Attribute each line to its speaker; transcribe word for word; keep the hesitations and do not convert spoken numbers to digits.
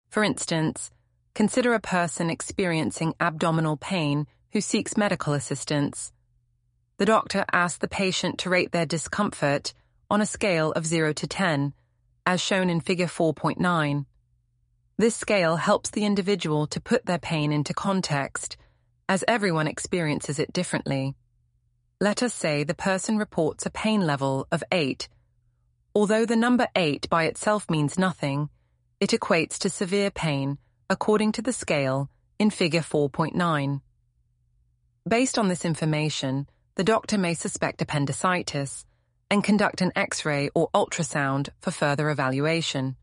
Speaker 1: For instance, consider a person experiencing abdominal pain who seeks medical assistance. The doctor asks the patient to rate their discomfort on a scale of zero to ten, as shown in figure four point nine. This scale helps the individual to put their pain into context, as everyone experiences it differently. Let us say the person reports a pain level of eight. Although the number eight by itself means nothing, it equates to severe pain according to the scale in figure four point nine. Based on this information, the doctor may suspect appendicitis and conduct an X-ray or ultrasound for further evaluation.